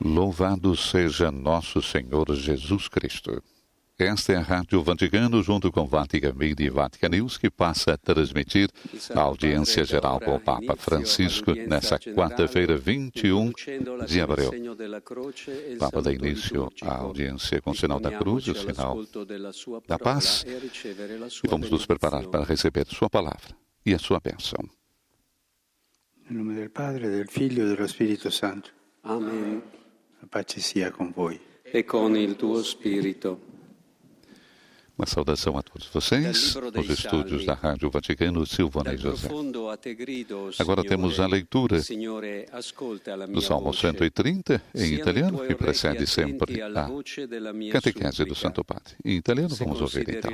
Louvado seja nosso Senhor Jesus Cristo. Esta é a Rádio Vaticano, junto com Vatican Media e Vatican News, que passa a transmitir a audiência geral com o Papa Francisco nessa quarta-feira, 21 de abril. O Papa dá início à audiência com o sinal da cruz, o sinal da paz, e vamos nos preparar para receber sua palavra e a sua bênção. Em nome do Padre, do Filho e do Espírito Santo. Amen. A pace sia com voi. E con il tuo spirito. Uma saudação a todos vocês, nos estúdios da Rádio Vaticano, Silvana e José. Agora temos a leitura do Salmo 130, em italiano, que precede sempre a catequese do Santo Padre. Em italiano, vamos ouvir então.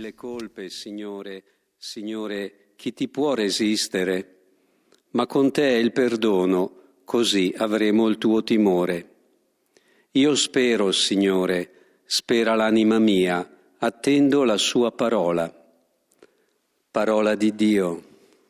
Signore, chi ti può resistere? Ma con te il perdono, così avremo il tuo timore. Io spero, Signore, spera l'anima mia, attendo la sua parola. Parola di Dio.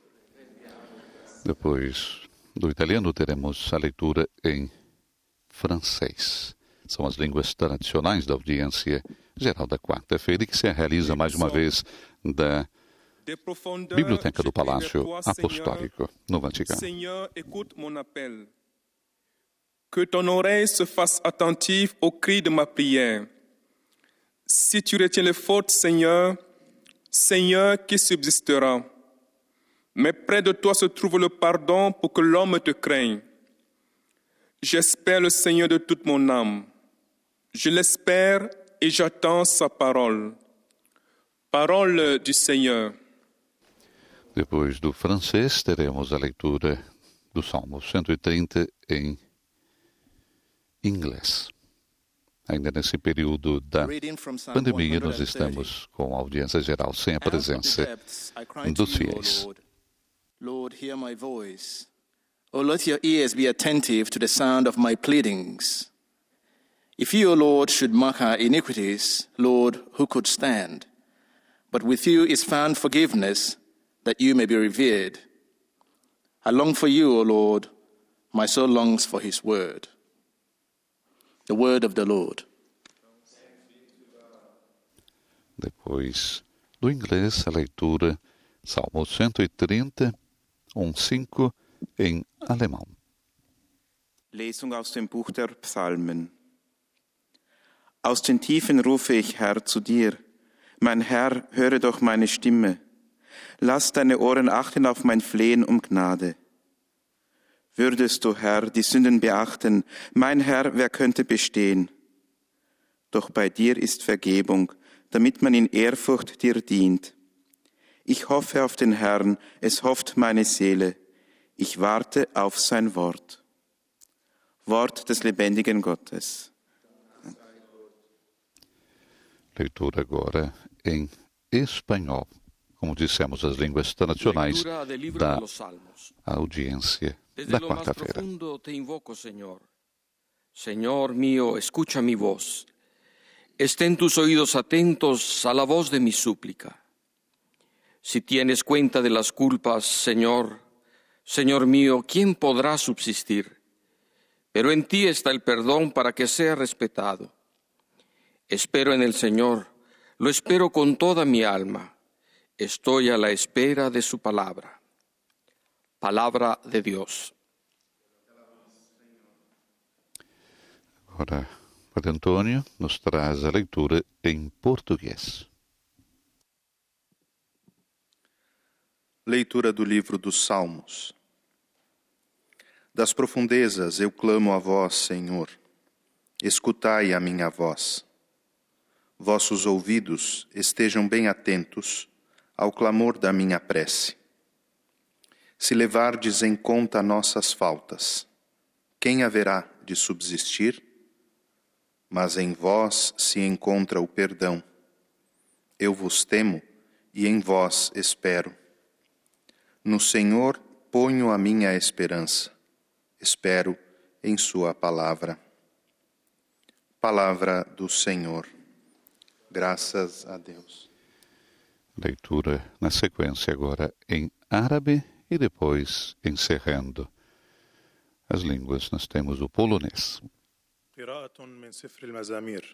Depois do italiano teremos a leitura em francês. São as línguas tradicionais da audiência geral da quarta-feira, que se realiza mais uma vez da Biblioteca do Palácio Apostólico, no Vaticano. Seigneur, écoute mon appel. Que ton oreille se fasse attentive au cri de ma prière. Si tu retiens les fautes, Seigneur, Seigneur, qui subsistera? Mais près de toi se trouve le pardon pour que l'homme te craigne. J'espère le Seigneur de toute mon âme. Je l'espère et j'attends sa parole. Parole du Seigneur. Depois do francês, teremos a leitura do Salmo 130 em inglês. Ainda nesse período da pandemia, nós estamos com a audiência geral sem a presença dos fiéis. Lord, hear my voice. Oh, let your ears be attentive to the sound of my pleadings. If you, O Lord, should mark our iniquities, Lord, who could stand? But with you is found forgiveness, that you may be revered. I long for you, O Lord, my soul longs for his word. The word of the Lord. Depois do inglês, a leitura Salmo 130, 1,5 em alemão. Lesung aus dem Buch der Psalmen. Aus den Tiefen rufe ich, Herr, zu dir. Mein Herr, höre doch meine Stimme. Lass deine Ohren achten auf mein Flehen um Gnade. Würdest du, Herr, die Sünden beachten, mein Herr, wer könnte bestehen? Doch bei dir ist Vergebung, damit man in Ehrfurcht dir dient. Ich hoffe auf den Herrn, es hofft meine Seele. Ich warte auf sein Wort. Wort des lebendigen Gottes. Leitura agora em espanhol. Como dissemos, as línguas tradicionais da audiência da quarta-feira. Te invoco, Señor. Señor mío, escucha mi voz. Estén tus oídos atentos a la voz de mi súplica. Si tienes cuenta de las culpas, Señor, Señor mío, ¿quién podrá subsistir? Pero en ti está el perdón para que sea respetado. Espero en el Señor, lo espero con toda mi alma. Estoy a la espera de su palabra. Palabra de Dios. Agora, Padre Antônio nos traz a leitura em português. Leitura do livro dos Salmos. Das profundezas eu clamo a vós, Senhor. Escutai a minha voz. Vossos ouvidos estejam bem atentos ao clamor da minha prece. Se levardes em conta nossas faltas, quem haverá de subsistir? Mas em vós se encontra o perdão. Eu vos temo e em vós espero. No Senhor ponho a minha esperança. Espero em sua palavra. Palavra do Senhor. Graças a Deus. Leitura na sequência agora em árabe e depois encerrando as línguas. Nós temos o polonês. قراءة من سفر المزامير.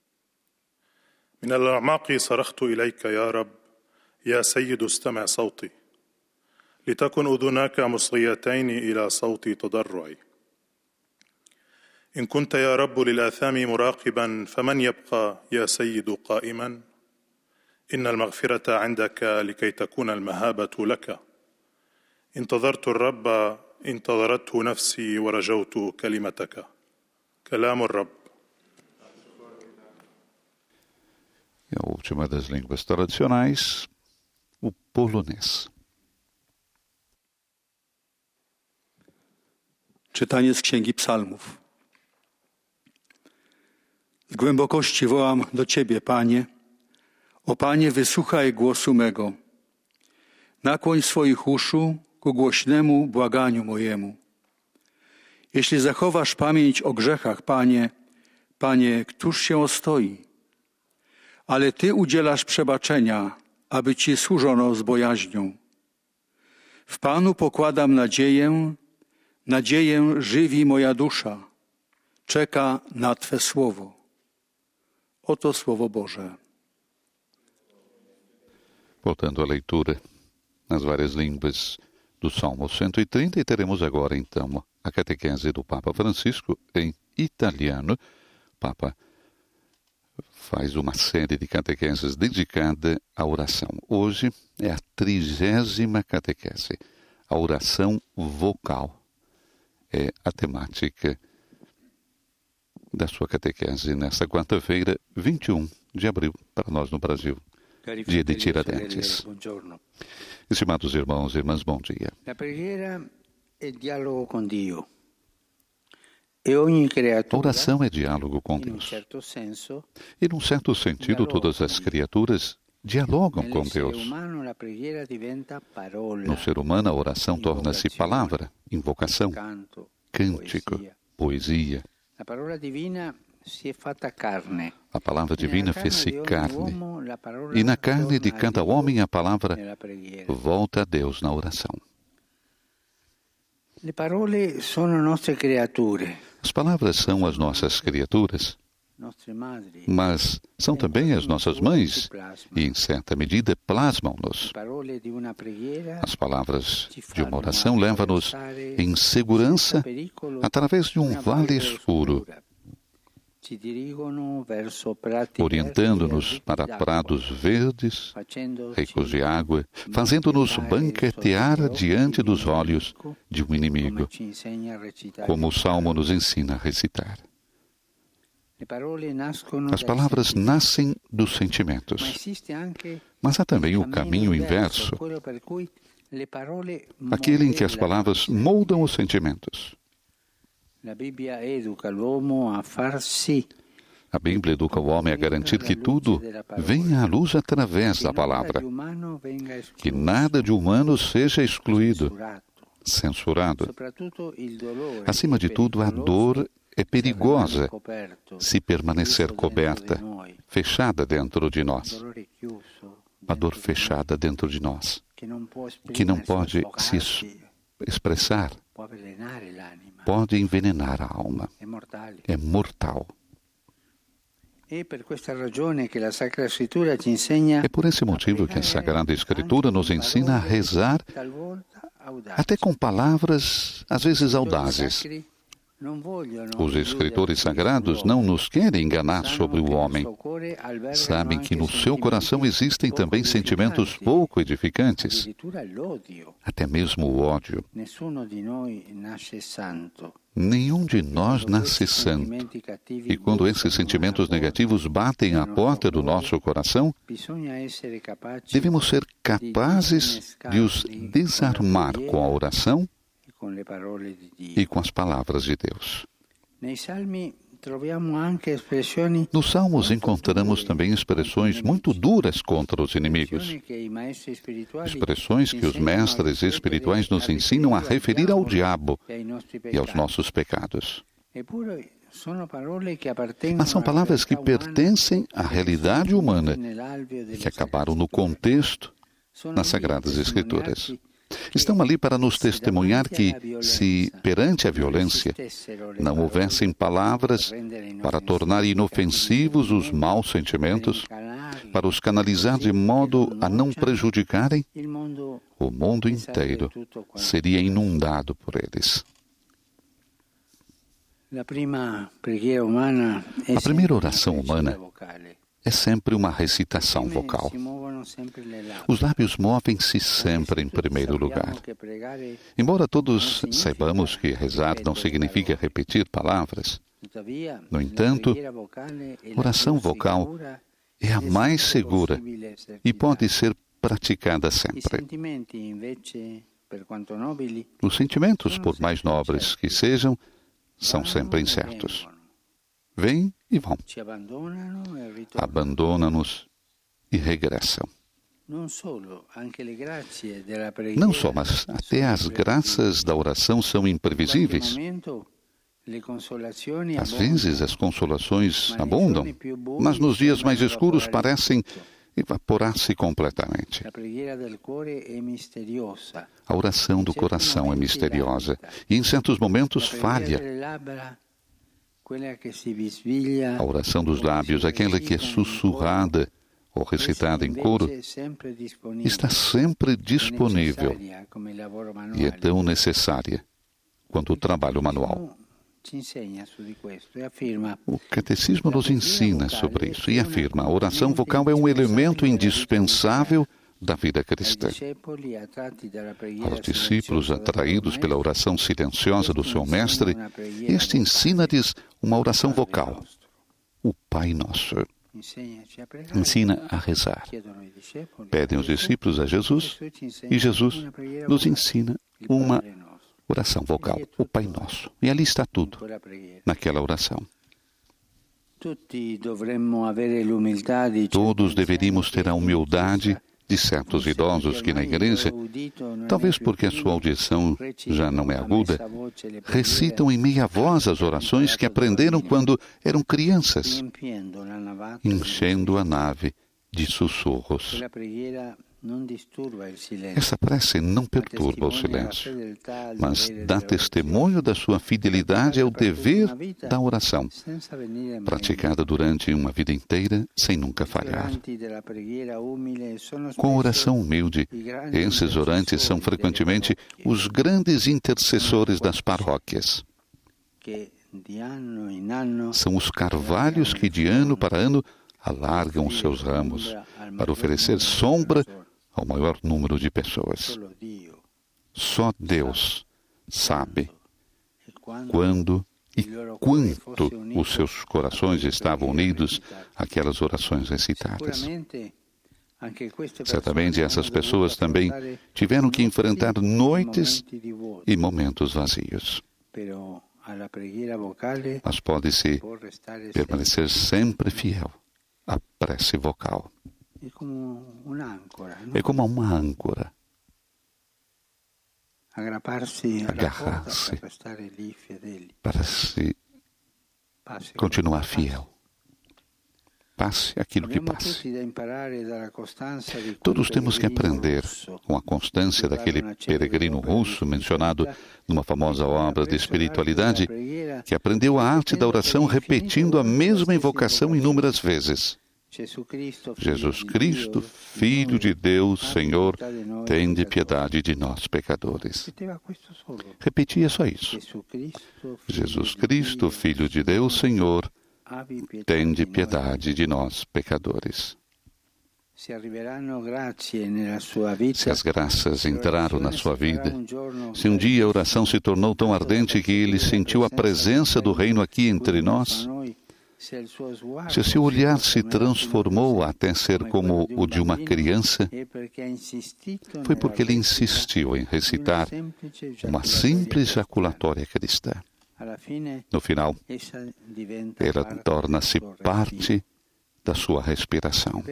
من الأعماق صرخت إليك يا رب، يا سيد استمع صوتي، لتكن أذناك مصغيتين إلى صوت تضرعي. إن كنت يا رب للآثام مراقبا، فمن يبقى يا سيد قائما؟ إن المغفرة عندك لكي تكون المهابة لك. انتظرت الرب، انتظرته نفسي ورجوت كلمتك. كلام الرب. E a última das línguas tradicionais, o polonês. Czytanie z Księgi Psalmów. Z głębokości wołam do Ciebie, Panie. O Panie, wysłuchaj głosu mego. Nakłoń swoich uszu ku głośnemu błaganiu mojemu. Jeśli zachowasz pamięć o grzechach, Panie, Panie, któż się ostoi? Ale Ty udzielasz przebaczenia, aby Ci służono z bojaźnią. W Panu pokładam nadzieję, nadzieję żywi moja dusza. Czeka na Twe słowo. Oto Słowo Boże. Voltando à leitura nas várias línguas do Salmo 130, e teremos agora, então, a catequese do Papa Francisco em italiano. O Papa faz uma série de catequeses dedicada à oração. Hoje é a 30ª catequese. A oração vocal é a temática da sua catequese nesta quarta-feira, 21 de abril, para nós no Brasil. Dia de Tiradentes. Estimados irmãos e irmãs, bom dia. A preghiera é diálogo com Dio. A oração é diálogo com Deus. E, num certo sentido, todas as criaturas dialogam com Deus. No ser humano, a oração torna-se palavra, invocação, cântico, poesia. A palavra divina fez-se carne, e na carne de cada homem a palavra volta a Deus na oração. As palavras são as nossas criaturas, mas são também as nossas mães e, em certa medida, plasmam-nos. As palavras de uma oração levam-nos em segurança através de um vale escuro, orientando-nos para prados verdes, ricos de água, fazendo-nos banquetear diante dos olhos de um inimigo, como o Salmo nos ensina a recitar. As palavras nascem dos sentimentos, mas há também o caminho inverso, aquele em que as palavras moldam os sentimentos. A Bíblia educa o homem a garantir que tudo venha à luz através da palavra, que nada de humano seja excluído, censurado. Acima de tudo, a dor é perigosa se permanecer coberta, fechada dentro de nós. A dor fechada dentro de nós, que não pode se expressar, pode envenenar a alma. É mortal. É por esse motivo que a Sagrada Escritura nos ensina a rezar até com palavras, às vezes audazes. Os escritores sagrados não nos querem enganar sobre o homem. Sabem que no seu coração existem também sentimentos pouco edificantes, até mesmo o ódio. Nenhum de nós nasce santo. E quando esses sentimentos negativos batem à porta do nosso coração, devemos ser capazes de os desarmar com a oração e com as palavras de Deus. Nos Salmos encontramos também expressões muito duras contra os inimigos. Expressões que os mestres espirituais nos ensinam a referir ao diabo e aos nossos pecados. Mas são palavras que pertencem à realidade humana e que acabaram no contexto nas Sagradas Escrituras. Estão ali para nos testemunhar que, se perante a violência não houvessem palavras para tornar inofensivos os maus sentimentos, para os canalizar de modo a não prejudicarem, o mundo inteiro seria inundado por eles. A primeira oração humana é sempre uma recitação vocal. Os lábios movem-se sempre em primeiro lugar. Embora todos saibamos que rezar não significa repetir palavras, no entanto, oração vocal é a mais segura e pode ser praticada sempre. Os sentimentos, por mais nobres que sejam, são sempre incertos. Vêm e vão. Abandonam-nos e regressam. Não só, mas até as graças da oração são imprevisíveis. Às vezes as consolações abundam, mas nos dias mais escuros parecem evaporar-se completamente. A oração do coração é misteriosa e em certos momentos falha. A oração dos lábios, aquela que é sussurrada ou recitada em coro, está sempre disponível e é tão necessária quanto o trabalho manual. O Catecismo nos ensina sobre isso e afirma: a oração vocal é um elemento indispensável da vida cristã. Aos discípulos atraídos pela oração silenciosa do seu mestre, este ensina-lhes uma oração vocal, o Pai Nosso. Ensina a rezar. Pedem os discípulos a Jesus e Jesus nos ensina uma oração vocal, o Pai Nosso. E ali está tudo, naquela oração. Todos deveríamos ter a humildade de certos idosos que na igreja, talvez porque a sua audição já não é aguda, recitam em meia voz as orações que aprenderam quando eram crianças, enchendo a nave de sussurros. Essa prece não perturba o silêncio, mas dá testemunho da sua fidelidade ao dever da oração, praticada durante uma vida inteira sem nunca falhar. Com a oração humilde, esses orantes são frequentemente os grandes intercessores das paróquias. São os carvalhos que de ano para ano alargam os seus ramos para oferecer sombra ao maior número de pessoas. Só Deus sabe quando e quanto os seus corações estavam unidos àquelas orações recitadas. Certamente essas pessoas também tiveram que enfrentar noites e momentos vazios. Mas pode-se permanecer sempre fiel à prece vocal. É como uma âncora. Agarrar-se para se continuar fiel. Passe aquilo que passe. Todos temos que aprender com a constância daquele peregrino russo mencionado numa famosa obra de espiritualidade, que aprendeu a arte da oração repetindo a mesma invocação inúmeras vezes. Jesus Cristo, Filho de Deus, Senhor, tende piedade de nós, pecadores. Repetia só isso. Jesus Cristo, Filho de Deus, Senhor, tende piedade de nós, pecadores. Se as graças entraram na sua vida, se um dia a oração se tornou tão ardente que ele sentiu a presença do reino aqui entre nós, se seu olhar se transformou até ser como o de uma criança, foi porque ele insistiu em recitar uma simples jaculatória cristã. No final, ela torna-se parte da sua respiração.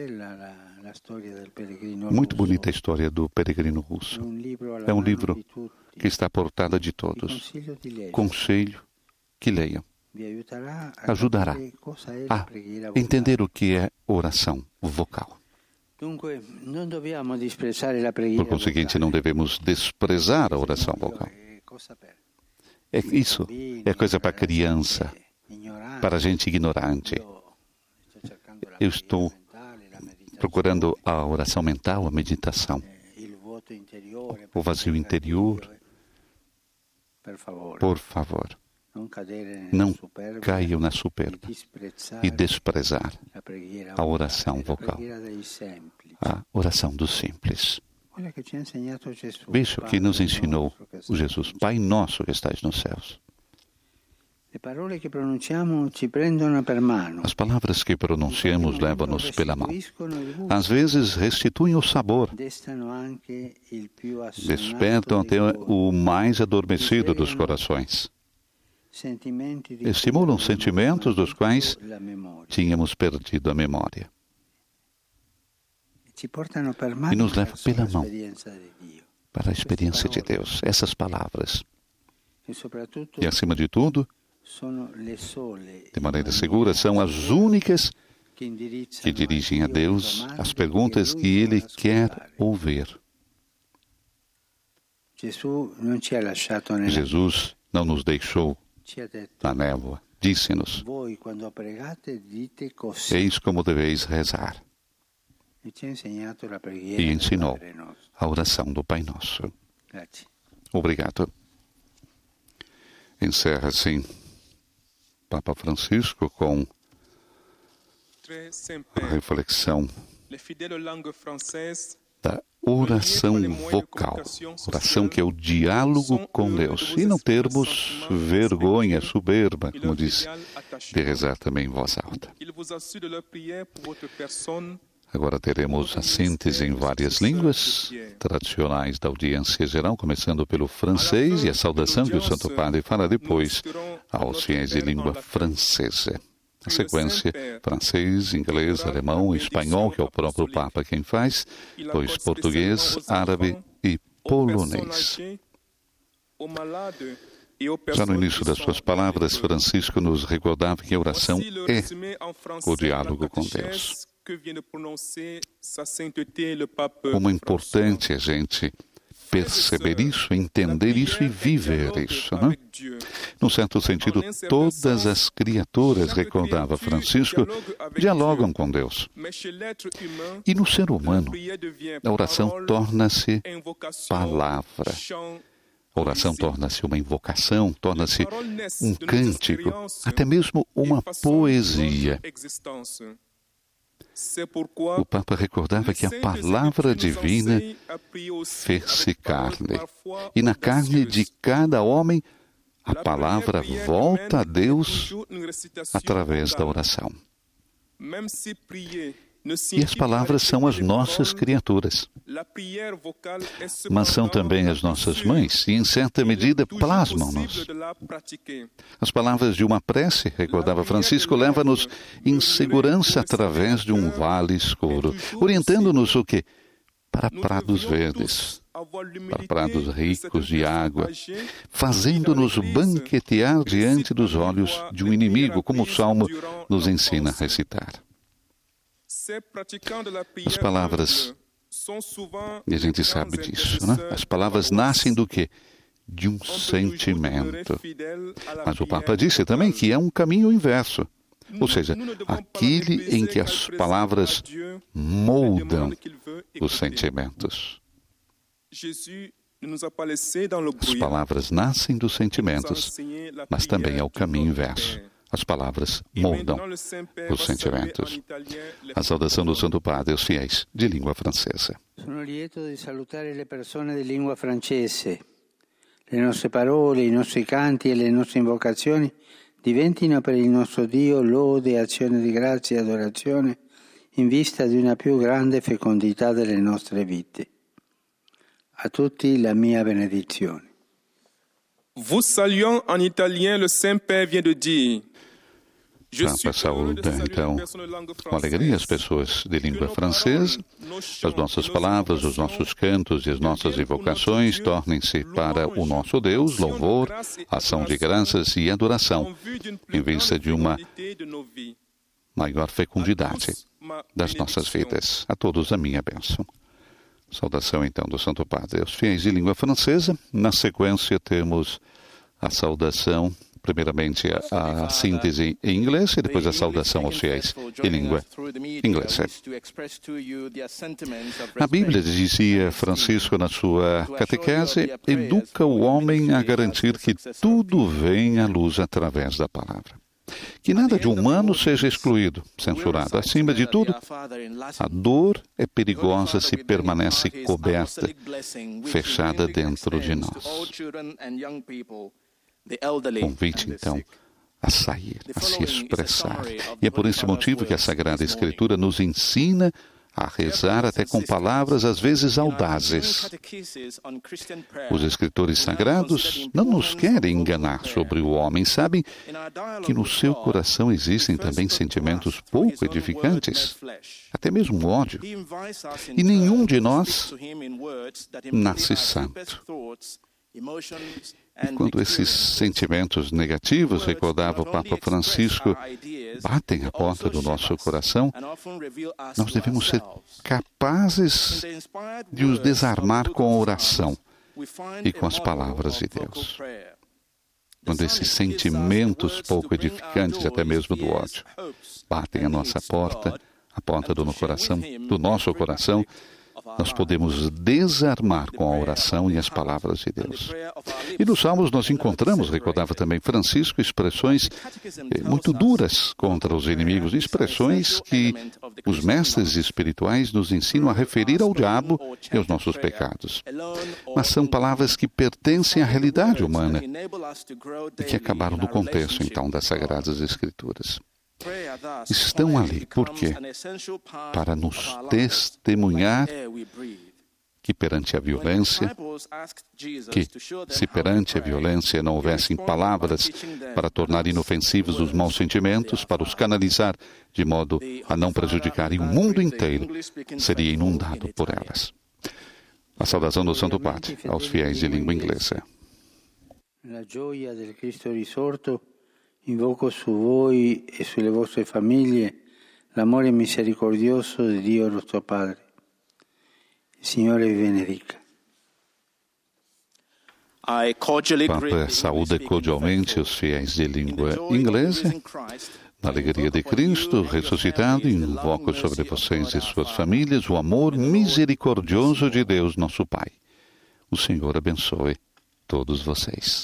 Muito bonita a história do peregrino russo. É um livro que está à portada de todos. Conselho que leiam. Ajudará a entender o que é oração vocal. Por conseguinte, não devemos desprezar a oração vocal. Isso é coisa para criança, para gente ignorante. Eu estou procurando a oração mental, a meditação, o vazio interior. Por favor, não caiam na soberba e desprezar a oração vocal, a oração dos simples. Veja o que nos ensinou o Jesus, Pai nosso que estás nos céus. As palavras que pronunciamos levam-nos pela mão. Às vezes restituem o sabor, despertam até o mais adormecido dos corações. Estimulam sentimentos dos quais tínhamos perdido a memória. E nos levam pela mão para a experiência de Deus. Essas palavras. E, acima de tudo, de maneira segura, são as únicas que dirigem a Deus as perguntas que Ele quer ouvir. Jesus não nos deixou na névoa. Disse-nos: eis como deveis rezar. E ensinou a oração do Pai Nosso. Obrigado. Encerra assim Papa Francisco com a reflexão da oração vocal, oração que é o diálogo com Deus, e não termos vergonha, soberba, como diz, de rezar também em voz alta. Agora teremos a síntese em várias línguas tradicionais da audiência geral, começando pelo francês, e a saudação que o Santo Padre fará depois aos fiéis de língua francesa. A sequência, francês, inglês, alemão e espanhol, que é o próprio Papa quem faz, depois português, árabe e polonês. Já no início das suas palavras, Francisco nos recordava que a oração é o diálogo com Deus. Como é importante a gente perceber isso, entender isso e viver isso, não é? Num certo sentido, todas as criaturas, recordava Francisco, dialogam com Deus. E no ser humano, a oração torna-se palavra. A oração torna-se uma invocação, torna-se um cântico, até mesmo uma poesia. O Papa recordava que a palavra divina fez-se carne, e na carne de cada homem a palavra volta a Deus através da oração. E as palavras são as nossas criaturas, mas são também as nossas mães, e em certa medida plasmam-nos. As palavras de uma prece, recordava Francisco, levam-nos em segurança através de um vale escuro, orientando-nos o quê? Para prados verdes, para prados ricos de água, fazendo-nos banquetear diante dos olhos de um inimigo, como o Salmo nos ensina a recitar. As palavras, e a gente sabe disso, né? As palavras nascem do quê? De um sentimento. Mas o Papa disse também que é um caminho inverso. Ou seja, aquele em que as palavras moldam os sentimentos. As palavras nascem dos sentimentos, mas também é o caminho inverso. As palavras moldam os sentimentos. A saudação do Santo Padre aos fiéis de língua francesa. Sono lieto di salutare le persone di lingua francese. Le nostre parole, i nostri canti e le nostre invocazioni diventino per il nostro Dio lode, azione di grazia e adorazione in vista di una più grande fecondità delle nostre vite. A tutti la mia benedizione. Vous saluant en italien, le Saint-Père vient de dire: Papa saúda, então, com alegria as pessoas de língua francesa. As nossas palavras, os nossos cantos e as nossas invocações tornem-se para o nosso Deus louvor, ação de graças e adoração, em vista de uma maior fecundidade das nossas vidas. A todos a minha bênção. Saudação, então, do Santo Padre aos fiéis de língua francesa. Na sequência, temos a saudação, primeiramente a síntese em inglês e depois a saudação aos fiéis de língua inglesa. A Bíblia, dizia Francisco na sua catequese, educa o homem a garantir que tudo vem à luz através da palavra. Que nada de humano seja excluído, censurado. Acima de tudo, a dor é perigosa se permanece coberta, fechada dentro de nós. Convite, então, a sair, a se expressar. E é por esse motivo que a Sagrada Escritura nos ensina a rezar até com palavras às vezes audazes. Os escritores sagrados não nos querem enganar sobre o homem, sabem que no seu coração existem também sentimentos pouco edificantes, até mesmo ódio. E nenhum de nós nasce santo. E quando esses sentimentos negativos, recordava o Papa Francisco, batem à porta do nosso coração, nós devemos ser capazes de os desarmar com a oração e com as palavras de Deus. Quando esses sentimentos pouco edificantes, até mesmo do ódio, batem à nossa porta, a porta do nosso coração, nós podemos desarmar com a oração e as palavras de Deus. E nos Salmos nós encontramos, recordava também Francisco, expressões muito duras contra os inimigos, expressões que os mestres espirituais nos ensinam a referir ao diabo e aos nossos pecados. Mas são palavras que pertencem à realidade humana e que acabaram no contexto, então, das Sagradas Escrituras. Estão ali, por quê? Para nos testemunhar que perante a violência, se perante a violência não houvessem palavras para tornar inofensivos os maus sentimentos, para os canalizar de modo a não prejudicarem o mundo inteiro, seria inundado por elas. A saudação do Santo Padre aos fiéis de língua inglesa. La gioia del Cristo risorto invoco su voi e sulle vostre famiglie l'amore misericordioso di Dio nostro Padre. Il Signore vi benedica. Papa saúda cordialmente os fiéis de língua inglesa. Na alegria de Cristo ressuscitado, invoco sobre vocês e suas famílias o amor misericordioso de Deus, nosso Pai. O Senhor abençoe todos vocês.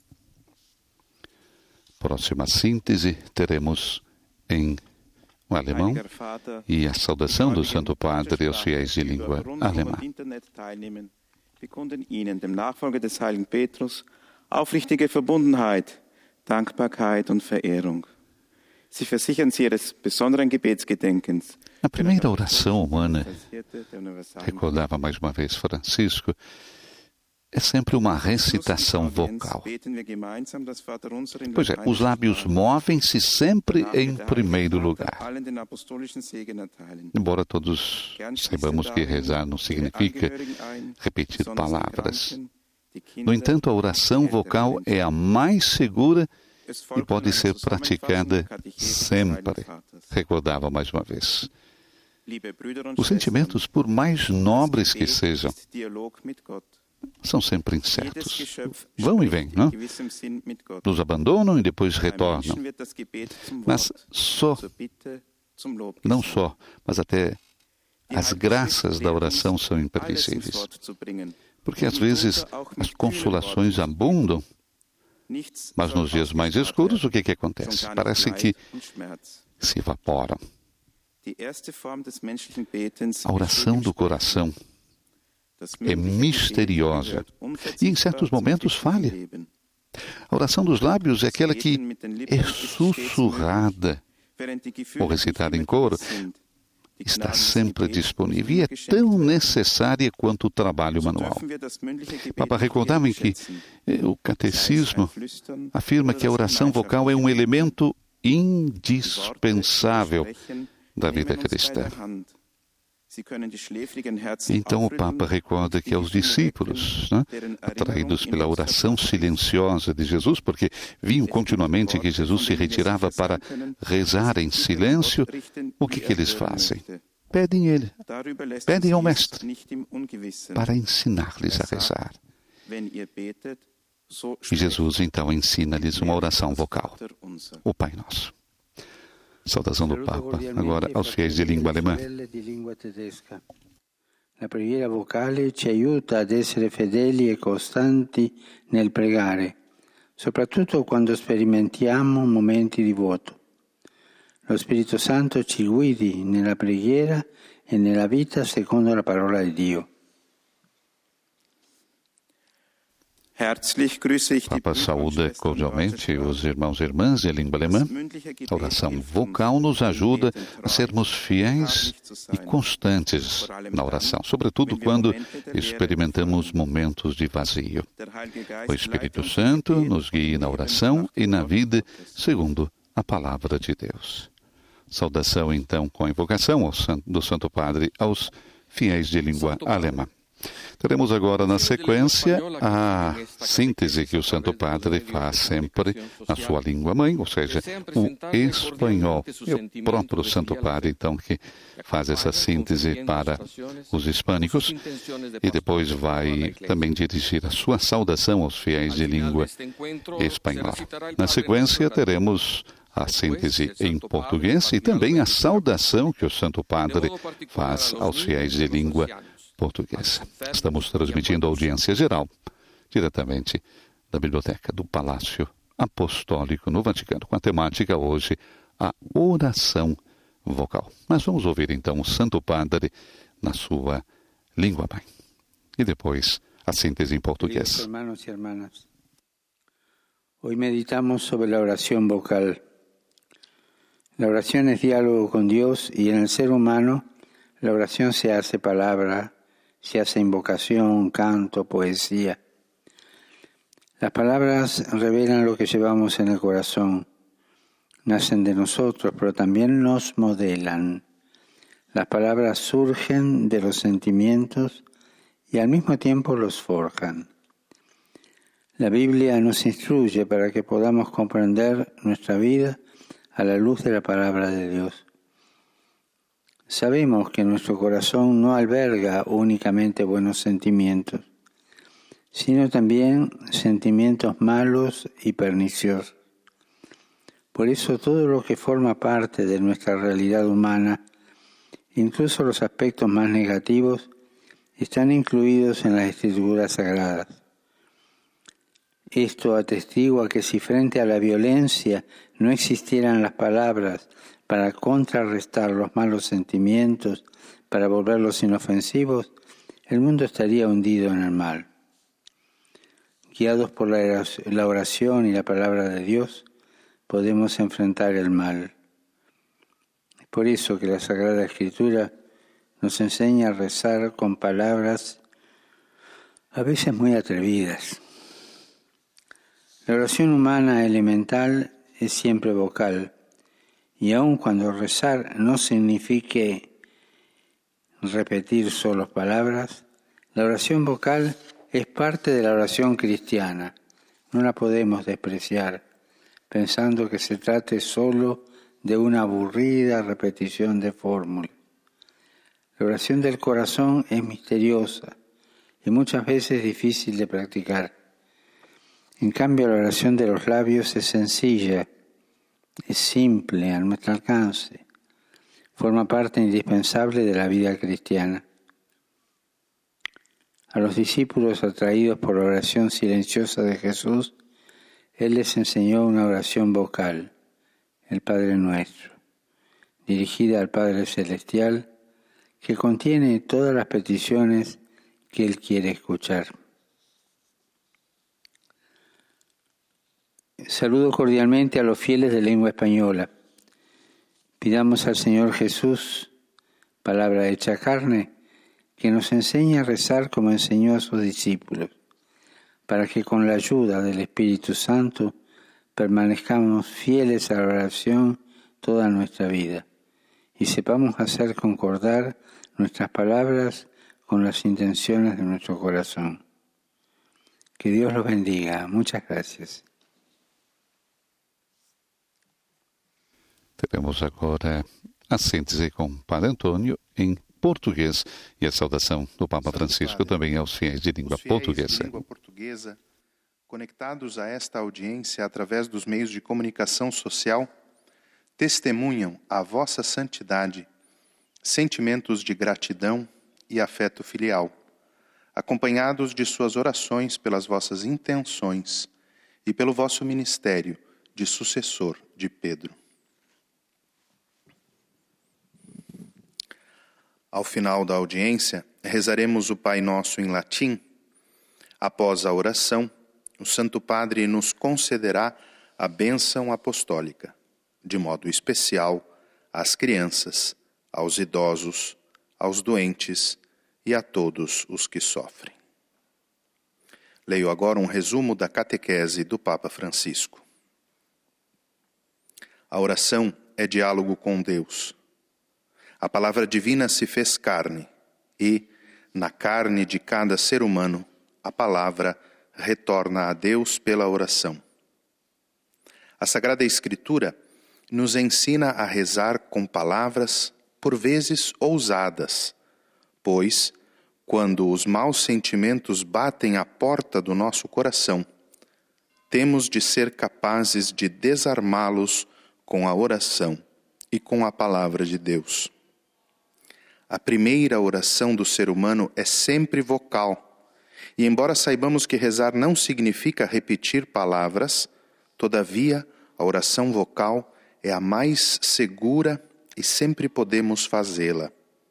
Próxima síntese teremos em alemão e a saudação do Santo Padre aos fiéis de língua alemã. Bekunden Ihnen, dem Nachfolger des Heiligen Petrus, aufrichtige Verbundenheit, Dankbarkeit und Verehrung. Sie versichern Sie Ihres besonderen Gebetsgedenkens. A primeira oração humana, recordava mais uma vez Francisco, é sempre uma recitação vocal. Pois é, os lábios movem-se sempre em primeiro lugar. Embora todos saibamos que rezar não significa repetir palavras. No entanto, a oração vocal é a mais segura e pode ser praticada sempre, recordava mais uma vez. Os sentimentos, por mais nobres que sejam, são sempre incertos. Vão e vêm, não? Nos abandonam e depois retornam. Mas não só, mas até as graças da oração são imprevisíveis. Porque às vezes as consolações abundam, mas nos dias mais escuros o que acontece? Parece que se evaporam. A oração do coração é misteriosa e em certos momentos falha. A oração dos lábios é aquela que é sussurrada ou recitada em coro, está sempre disponível e é tão necessária quanto o trabalho manual. Papa recordava que o catecismo afirma que a oração vocal é um elemento indispensável da vida cristã. Então o Papa recorda que aos discípulos, atraídos pela oração silenciosa de Jesus, porque viam continuamente que Jesus se retirava para rezar em silêncio, o que eles fazem? Pedem ao Mestre para ensinar-lhes a rezar. E Jesus então ensina-lhes uma oração vocal, o Pai Nosso. Saudação do Papa, agora aos fiéis de língua alemã. La preghiera vocale ci aiuta ad essere fedeli e costanti nel pregare, soprattutto quando sperimentiamo momenti di vuoto. Lo Spirito Santo ci guidi nella preghiera e nella vita secondo la parola di Dio. Papa saúda cordialmente os irmãos e irmãs de língua alemã. A oração vocal nos ajuda a sermos fiéis e constantes na oração, sobretudo quando experimentamos momentos de vazio. O Espírito Santo nos guia na oração e na vida segundo a palavra de Deus. Saudação, então, com a invocação do Santo Padre aos fiéis de língua alemã. Teremos agora, na sequência, a síntese que o Santo Padre faz sempre na sua língua mãe, ou seja, o espanhol. É o próprio Santo Padre, então, que faz essa síntese para os hispânicos e depois vai também dirigir a sua saudação aos fiéis de língua espanhola. Na sequência, teremos a síntese em português e também a saudação que o Santo Padre faz aos fiéis de língua portuguesa. Estamos transmitindo a audiência geral, diretamente da Biblioteca do Palácio Apostólico no Vaticano, com a temática hoje, a oração vocal. Mas vamos ouvir então o Santo Padre na sua língua mãe. E depois a síntese em português. Hermanos y hermanas, hoy meditamos sobre la oración vocal. La oración es diálogo con Dios y en el ser humano la oración se hace palabra, se hace invocación, canto, poesía. Las palabras revelan lo que llevamos en el corazón. Nacen de nosotros, pero también nos modelan. Las palabras surgen de los sentimientos y al mismo tiempo los forjan. La Biblia nos instruye para que podamos comprender nuestra vida a la luz de la palabra de Dios. Sabemos que nuestro corazón no alberga únicamente buenos sentimientos, sino también sentimientos malos y perniciosos. Por eso todo lo que forma parte de nuestra realidad humana, incluso los aspectos más negativos, están incluidos en las Escrituras Sagradas. Esto atestigua que si frente a la violencia no existieran las palabras para contrarrestar los malos sentimientos, para volverlos inofensivos, el mundo estaría hundido en el mal. Guiados por la oración y la palabra de Dios, podemos enfrentar el mal. Es por eso que la Sagrada Escritura nos enseña a rezar con palabras a veces muy atrevidas. La oración humana elemental es siempre vocal, y aun cuando rezar no signifique repetir solo palabras, la oración vocal es parte de la oración cristiana. No la podemos despreciar, pensando que se trate solo de una aburrida repetición de fórmulas. La oración del corazón es misteriosa y muchas veces difícil de practicar. En cambio, la oración de los labios es sencilla, es simple, a nuestro alcance. Forma parte indispensable de la vida cristiana. A los discípulos atraídos por la oración silenciosa de Jesús, Él les enseñó una oración vocal, el Padre Nuestro, dirigida al Padre Celestial, que contiene todas las peticiones que Él quiere escuchar. Saludo cordialmente a los fieles de lengua española. Pidamos al Señor Jesús, palabra hecha carne, que nos enseñe a rezar como enseñó a sus discípulos, para que con la ayuda del Espíritu Santo permanezcamos fieles a la oración toda nuestra vida y sepamos hacer concordar nuestras palabras con las intenciones de nuestro corazón. Que Dios los bendiga. Muchas gracias. Teremos agora a síntese com o Padre Antônio em português e a saudação do Papa Francisco também aos fiéis de língua portuguesa. Conectados a esta audiência através dos meios de comunicação social, testemunham a vossa santidade, sentimentos de gratidão e afeto filial, acompanhados de suas orações pelas vossas intenções e pelo vosso ministério de sucessor de Pedro. Ao final da audiência, rezaremos o Pai Nosso em latim. Após a oração, o Santo Padre nos concederá a bênção apostólica, de modo especial às crianças, aos idosos, aos doentes e a todos os que sofrem. Leio agora um resumo da catequese do Papa Francisco. A oração é diálogo com Deus. A palavra divina se fez carne e, na carne de cada ser humano, a palavra retorna a Deus pela oração. A Sagrada Escritura nos ensina a rezar com palavras, por vezes ousadas, pois, quando os maus sentimentos batem à porta do nosso coração, temos de ser capazes de desarmá-los com a oração e com a palavra de Deus. A primeira oração do ser humano é sempre vocal, e embora saibamos que rezar não significa repetir palavras, todavia a oração vocal é a mais segura e sempre podemos fazê-la.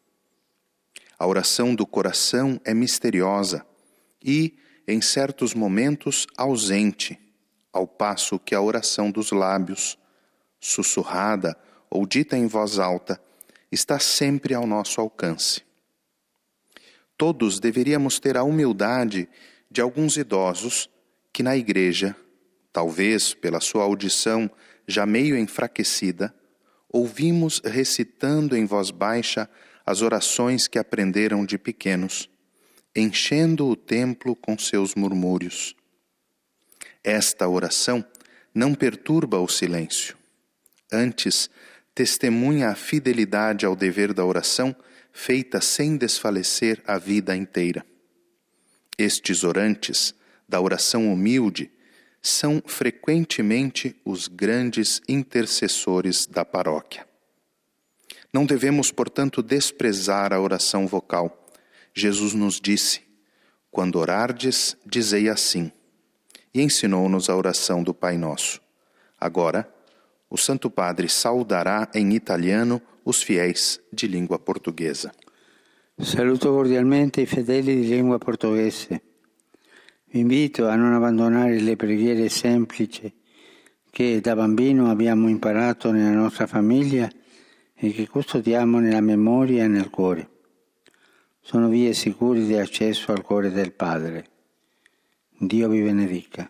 A oração do coração é misteriosa e, em certos momentos, ausente, ao passo que a oração dos lábios, sussurrada ou dita em voz alta, está sempre ao nosso alcance. Todos deveríamos ter a humildade de alguns idosos que na igreja, talvez pela sua audição já meio enfraquecida, ouvimos recitando em voz baixa as orações que aprenderam de pequenos, enchendo o templo com seus murmúrios. Esta oração não perturba o silêncio. Antes, testemunha a fidelidade ao dever da oração, feita sem desfalecer a vida inteira. Estes orantes, da oração humilde, são frequentemente os grandes intercessores da paróquia. Não devemos, portanto, desprezar a oração vocal. Jesus nos disse: quando orardes, dizei assim, e ensinou-nos a oração do Pai Nosso. Agora, o Santo Padre saudará em italiano os fiéis de língua portuguesa. Saluto cordialmente i fedeli di lingua portoghese. Vi invito a non abbandonare le preghiere semplici che da bambino abbiamo imparato nella nostra famiglia e che custodiamo nella memoria e nel cuore. Sono vie sicure di accesso al cuore del Padre. Dio vi benedica.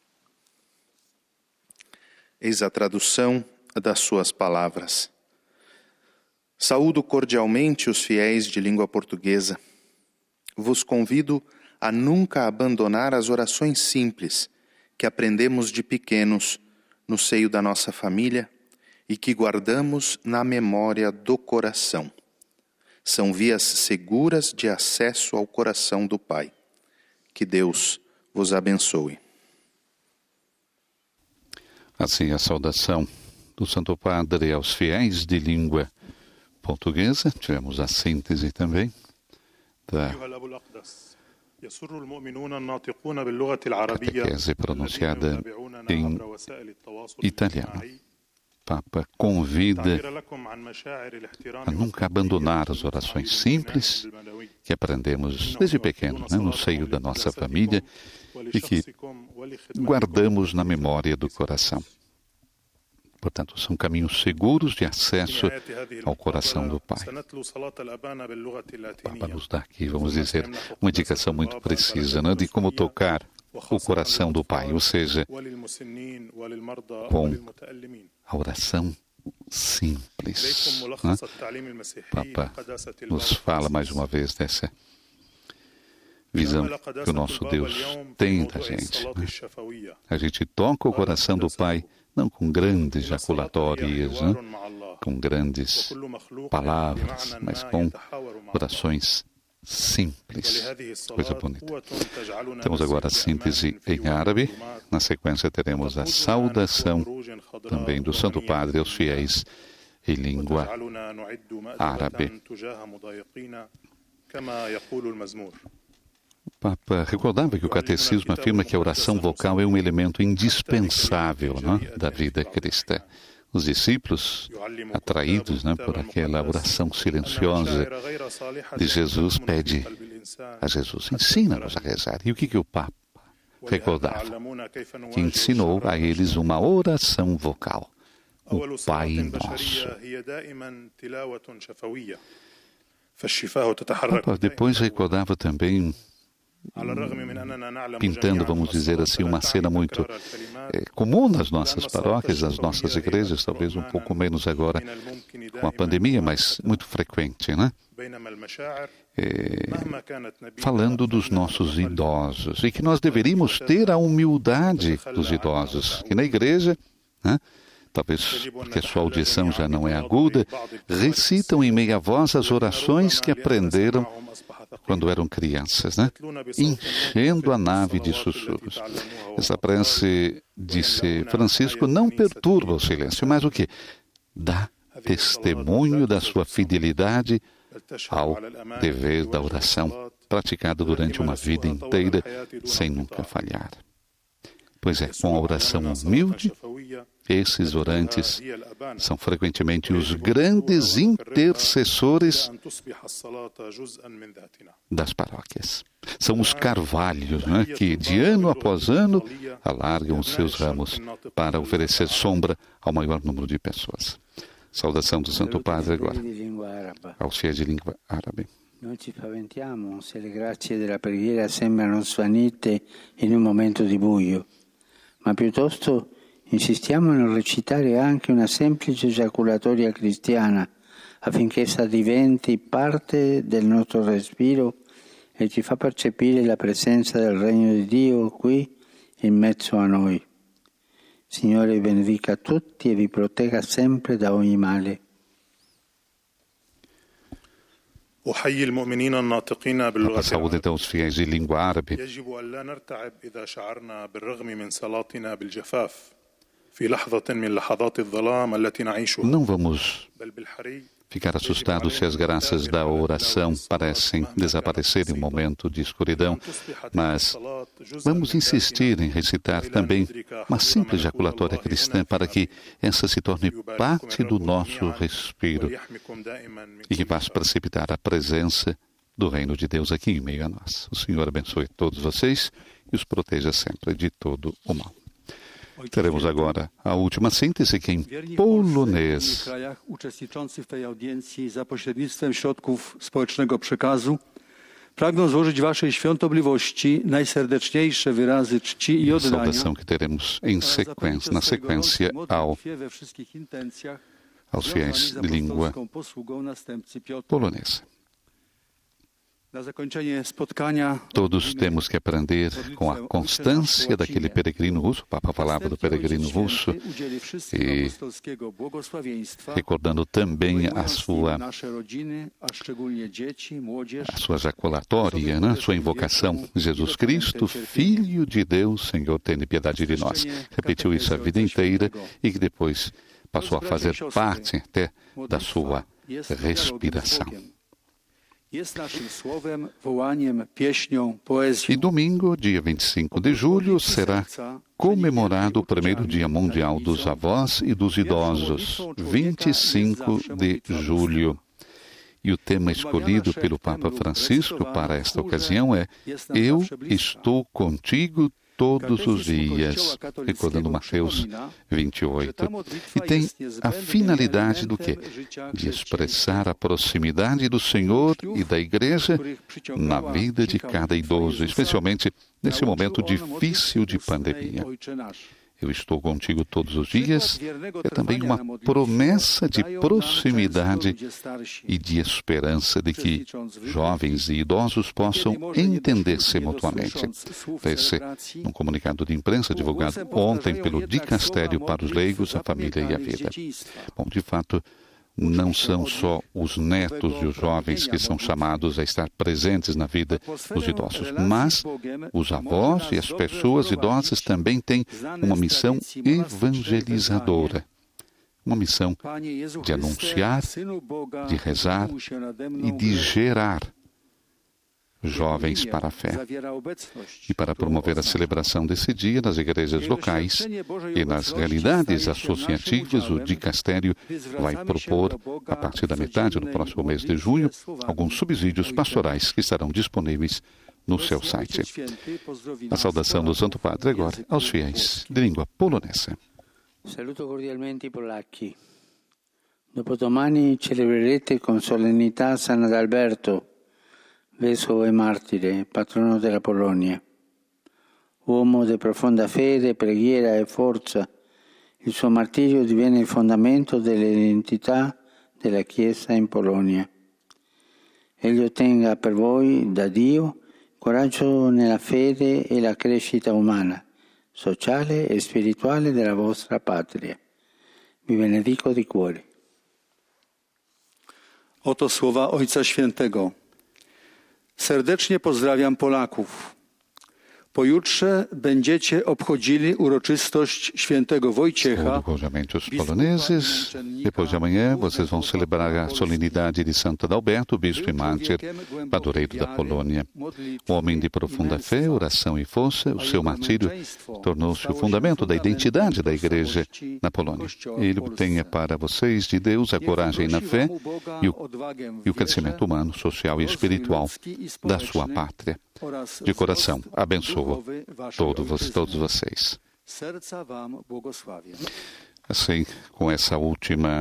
Eis a tradução das suas palavras. Saúdo cordialmente os fiéis de língua portuguesa. Vos convido a nunca abandonar as orações simples que aprendemos de pequenos no seio da nossa família e que guardamos na memória do coração. São vias seguras de acesso ao coração do Pai. Que Deus vos abençoe. Assim, a saudação do Santo Padre aos fiéis de língua portuguesa. Tivemos a síntese também da catequese pronunciada em italiano. O Papa convida a nunca abandonar as orações simples que aprendemos desde pequeno, no seio da nossa família e que guardamos na memória do coração. Portanto, são caminhos seguros de acesso ao coração do Pai. O Papa nos dá aqui, vamos dizer, uma indicação muito precisa, de como tocar o coração do Pai, ou seja, com a oração simples. Né? O Papa nos fala mais uma vez dessa visão que o nosso Deus tem da gente. Né? A gente toca o coração do Pai não com grandes jaculatórias, né? Com grandes palavras, mas com orações simples. Coisa bonita. Temos agora a síntese em árabe. Na sequência teremos a saudação também do Santo Padre aos fiéis em língua árabe. O Papa recordava que o catecismo afirma que a oração vocal é um elemento indispensável, né, da vida cristã. Os discípulos, atraídos, né, por aquela oração silenciosa de Jesus, pedem a Jesus, ensina-nos a rezar. E o que o Papa recordava? Que ensinou a eles uma oração vocal, o Pai Nosso. O Papa depois recordava também, pintando, vamos dizer assim, uma cena muito comum nas nossas paróquias, nas nossas igrejas, talvez um pouco menos agora com a pandemia, mas muito frequente, né? Falando dos nossos idosos, e que nós deveríamos ter a humildade dos idosos, que na igreja, né, talvez porque a sua audição já não é aguda, recitam em meia voz as orações que aprenderam quando eram crianças, né? Enchendo a nave de sussurros. Essa prece, disse Francisco, não perturba o silêncio, mas o quê? Dá testemunho da sua fidelidade ao dever da oração, praticado durante uma vida inteira, sem nunca falhar. Pois é, com a oração humilde, esses orantes são frequentemente os grandes intercessores das paróquias. São os carvalhos, né, que de ano após ano alargam os seus ramos para oferecer sombra ao maior número de pessoas. Saudação do Santo Padre agora, aos fiéis de língua árabe. Non ci spaventiamo se le grazie della preghiera sembrano svanite in un momento di buio, ma piuttosto insistiamo nel recitare anche una semplice giaculatoria cristiana affinché essa diventi parte del nostro respiro e ci fa percepire la presenza del Regno di Dio qui in mezzo a noi. Signore vi benedica tutti e vi protegga sempre da ogni male. أحيي المؤمنين الناطقين باللغة العربية aos fiéis de língua árabe. يجب أن لا نرتعب إذا شعرنا بالرغم من صلاتنا بالجفاف في لحظة من لحظات الظلام التي نعيشها. Não vamos ficar assustados se as graças da oração parecem desaparecer em um momento de escuridão, mas vamos insistir em recitar também uma simples jaculatória cristã para que essa se torne parte do nosso respiro e que faça precipitar a presença do Reino de Deus aqui em meio a nós. O Senhor abençoe todos vocês e os proteja sempre de todo o mal. Teremos agora a última síntese que em polonês. W krajach uczestniczących w tej audiencji za pośrednictwem środków społecznego przekazu pragną złożyć Waszej świątobliwości najserdeczniejsze wyrazy czci i oddania. Saudação que teremos na sequência aos fiéis de língua polonesa. Todos temos que aprender com a constância daquele peregrino russo. O Papa falava do peregrino russo e recordando também a sua jaculatória, né? Sua invocação. Jesus Cristo, Filho de Deus, Senhor, tenha piedade de nós. Repetiu isso a vida inteira e que depois passou a fazer parte até da sua respiração. E domingo, dia 25 de julho, será comemorado o primeiro Dia Mundial dos Avós e dos Idosos, 25 de julho. E o tema escolhido pelo Papa Francisco para esta ocasião é Eu estou contigo todos os dias, recordando Mateus 28. E tem a finalidade do quê? De expressar a proximidade do Senhor e da Igreja na vida de cada idoso, especialmente nesse momento difícil de pandemia. eu estou contigo todos os dias, é também uma promessa de proximidade e de esperança de que jovens e idosos possam entender-se mutuamente. Esse, num comunicado de imprensa divulgado ontem pelo Dicastério para os Leigos, a Família e a Vida. Bom, de fato, não são só os netos e os jovens que são chamados a estar presentes na vida dos idosos, mas os avós e as pessoas idosas também têm uma missão evangelizadora, uma missão de anunciar, de rezar e de gerar jovens para a fé. E para promover a celebração desse dia nas igrejas locais e nas realidades associativas, o Dicastério vai propor, a partir da metade do próximo mês de junho, alguns subsídios pastorais que estarão disponíveis no seu site. A saudação do Santo Padre agora aos fiéis de língua polonesa. Saluto cordialmente i polacchi. Dopodomani celebrerete con solennità San Adalberto, vescovo e martire, patrono della Polonia. Uomo di profonda fede, preghiera e forza, il suo martirio diviene il fondamento dell'identità della Chiesa in Polonia. Egli ottenga per voi, da Dio, coraggio nella fede e la crescita umana, sociale e spirituale della vostra patria. Vi benedico di cuore. Oto słowa Ojca Świętego. Serdecznie pozdrawiam Polaków. Pojutrze będziecie obchodzili uroczystość świętego Wojciecha. Os poloneses, depois de amanhã, vocês vão celebrar a solenidade de Santo Adalberto, bispo e mártir, padroeiro da Polônia. Homem de profunda fé, oração e força, o seu martírio tornou-se o fundamento da identidade da Igreja na Polônia. Ele obtenha para vocês de Deus a coragem na fé e o crescimento humano, social e espiritual da sua pátria. De coração, abençoa todos vocês. Assim, com essa última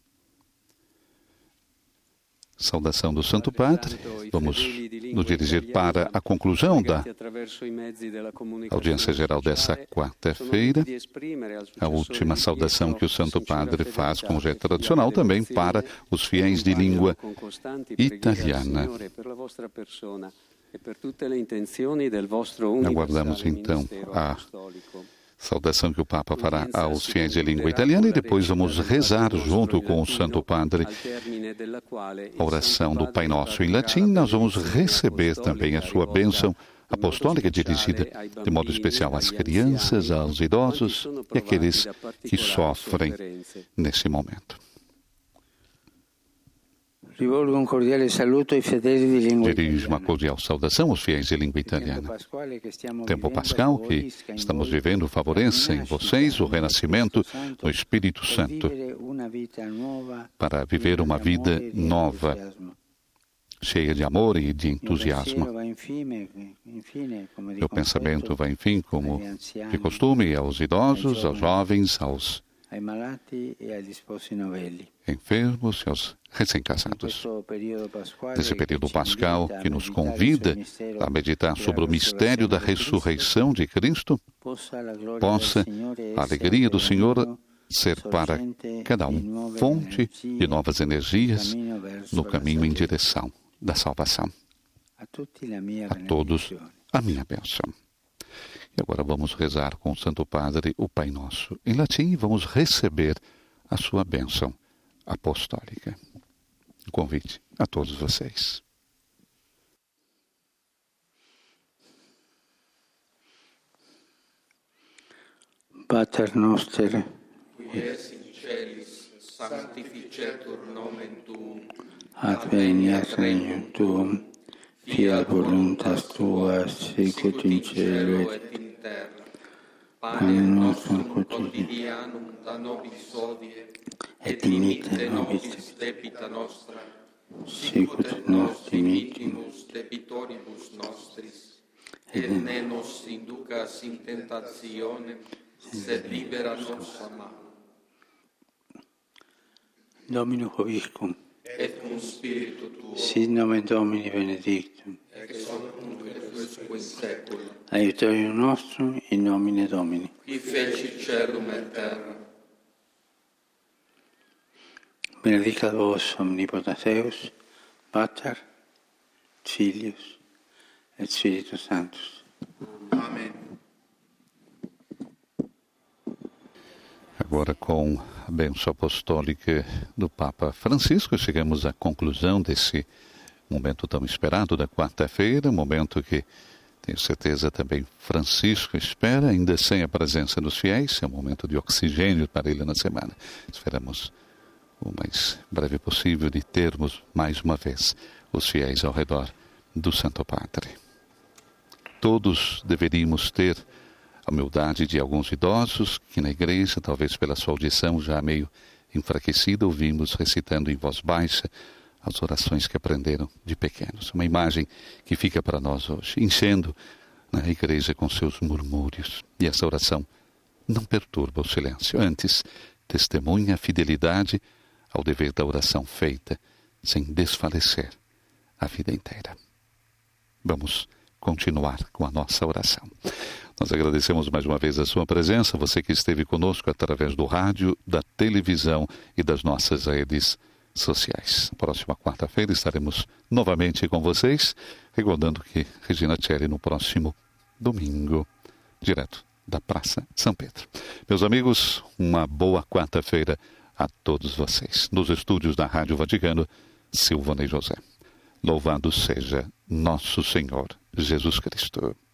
saudação do Santo Padre, vamos nos dirigir para a conclusão da audiência geral dessa quarta-feira. A última saudação que o Santo Padre faz, como já é tradicional, também para os fiéis de língua italiana. Aguardamos então a saudação que o Papa fará aos fiéis de língua italiana e depois vamos rezar junto com o Santo Padre a oração do Pai Nosso em latim. Nós vamos receber também a sua bênção apostólica dirigida de modo especial às crianças, aos idosos e àqueles que sofrem nesse momento. Rivolgo un cordiale saluto ai fedeli di lingua Dirijo uma cordial saudação aos fiéis de língua italiana. O tempo pascal que estamos vivendo favorece em vocês o renascimento do Espírito Santo para viver uma vida nova, cheia de amor e de entusiasmo. Meu pensamento vai, enfim, como de costume, aos idosos, aos jovens, aos enfermos e aos recém-casados. Nesse período pascal que nos convida a meditar sobre o mistério da ressurreição de Cristo, possa a alegria do Senhor ser para cada um fonte de novas energias no caminho em direção da salvação. A todos a minha bênção. E agora vamos rezar com o Santo Padre o Pai Nosso em latim e vamos receber a sua bênção apostólica. Um convite a todos vocês. Pater noster, qui es in celis, sanctificetur nomen tuum, adveniat regnum tuum, fiat voluntas tua, sicut in cielo et in terra. Panem nostrum quotidianum da nobis hodie, et dimitte nobis debita nostra, sicut nos dimittimus debitoribus nostris, et ne nos inducas in tentationem, sed libera nos a malo. Dominus vobiscum, et cum spiritu tuo, sit nomen Domini benedictum, ex hoc nunc et usque in saecula. aiutorium nostrum in nomine Domini. qui feci celum et terra. Benedicat vos omnipotens Deus, Pater, Filius et Spiritus Sanctus. Amém. Agora, com a bênção apostólica do Papa Francisco, chegamos à conclusão desse momento tão esperado da quarta-feira, momento que tenho certeza também Francisco espera, ainda sem a presença dos fiéis, é um momento de oxigênio para ele na semana. Esperamos o mais breve possível de termos mais uma vez os fiéis ao redor do Santo Padre. Todos deveríamos ter a humildade de alguns idosos que na igreja, talvez pela sua audição já meio enfraquecida, ouvimos recitando em voz baixa as orações que aprenderam de pequenos. Uma imagem que fica para nós hoje, enchendo a igreja com seus murmúrios. E essa oração não perturba o silêncio, antes testemunha a fidelidade ao dever da oração feita, sem desfalecer a vida inteira. Vamos continuar com a nossa oração. Nós agradecemos mais uma vez a sua presença, você que esteve conosco através do rádio, da televisão e das nossas redes sociais. Próxima quarta-feira estaremos novamente com vocês, recordando que Regina Tcheli no próximo domingo, direto da Praça São Pedro. Meus amigos, uma boa quarta-feira a todos vocês. Nos estúdios da Rádio Vaticano, Silvanei José. Louvado seja nosso Senhor Jesus Cristo.